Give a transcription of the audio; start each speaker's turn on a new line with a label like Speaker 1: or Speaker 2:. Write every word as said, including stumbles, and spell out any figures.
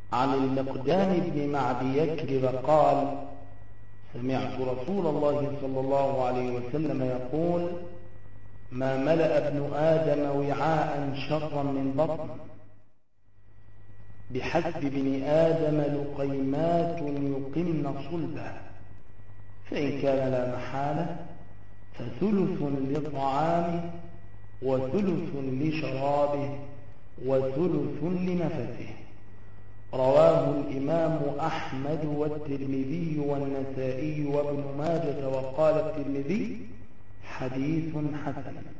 Speaker 1: عن المقدام بن معدي يكرب قال: سمعت رسول الله صلى الله عليه وسلم يقول: ما ملأ ابن آدم وعاء شرا من بطن، بحسب ابن آدم لقيمات يقمن صلبه، فإن كان لا محالة فثلث لطعامه وثلث لشرابه وثلث لنفسه. رواه الإمام أحمد والترمذي والنسائي وابن ماجة، وقال الترمذي: حديث حسن.